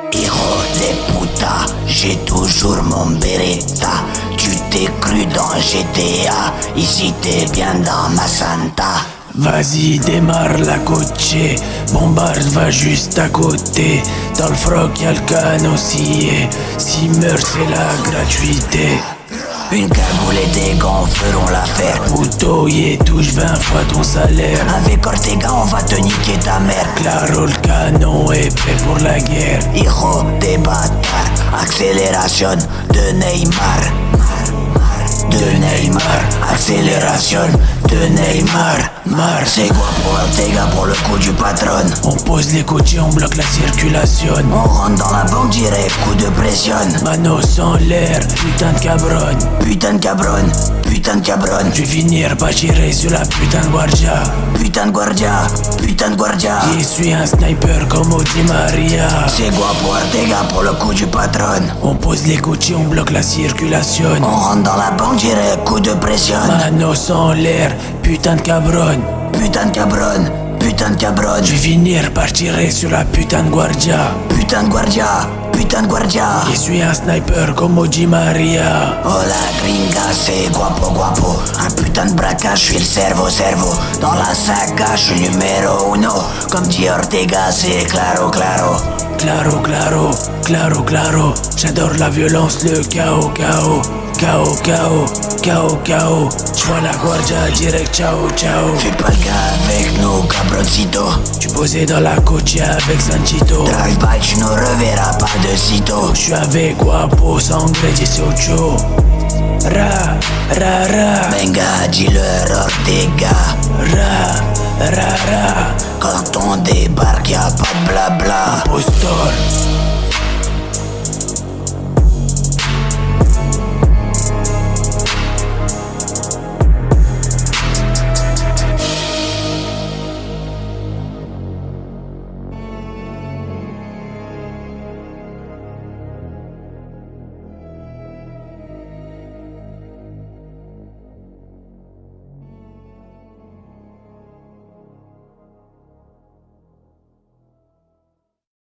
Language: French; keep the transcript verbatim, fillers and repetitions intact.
Hijo de puta, j'ai toujours mon Beretta. Tu t'es cru dans G T A, ici t'es bien dans ma Santa. Vas-y, démarre la coche, bombarde va juste à côté. Dans le froc y'a le canon scié, si meurt c'est la gratuité. Une cagoule et des gants feront l'affaire. Puto, y touche vingt fois ton salaire. Avec Ortega on va te niquer ta mère. Claro, le canon est prêt pour la guerre. Hijo de bâtard, accélération de Neymar. De Neymar, accélération de Neymar. Mar, c'est quoi pour Ortega pour le coup du patron? On pose les côtiers, on bloque la circulation. On rentre dans la banque direct, coup de pression. Manos en l'air, putain de cabron. Putain de cabron, putain de cabron. Je vais finir par tirer sur la putain de guardia. Putain de guardia, putain de guardia. Je suis un sniper comme Di Maria. C'est quoi pour Ortega pour le coup du patron? On pose les côtiers, on bloque la circulation. On rentre dans la banque direct, coup de pression. Manos en l'air, putain de cabron. Putain de cabron, putain de cabron. Je vais finir par tirer sur la putain de guardia. Putain de guardia, putain de guardia. Je suis un sniper comme Di Maria. Oh la gringa, c'est guapo guapo. Un putain de braquage, je suis le cerveau cerveau. Dans la saga, je suis numéro uno. Comme dit Ortega, c'est claro claro. Claro, claro, claro, claro. J'adore la violence, le chaos, chaos. Chaos, chaos, chaos, chaos. J'vois la guardia direct, ciao, ciao. Fais pas le gars avec nous, cabroncito. Tu posais dans la coche avec Sanchito. Drive by, tu ne reverras pas de sitôt. J'suis avec Guapo, Sangre, dix-ocho. Ra, ra, ra. Venga, dis-leur Ortega. Ra, ra, ra. Quand on débarque, y'a pas de blabla. Impostor,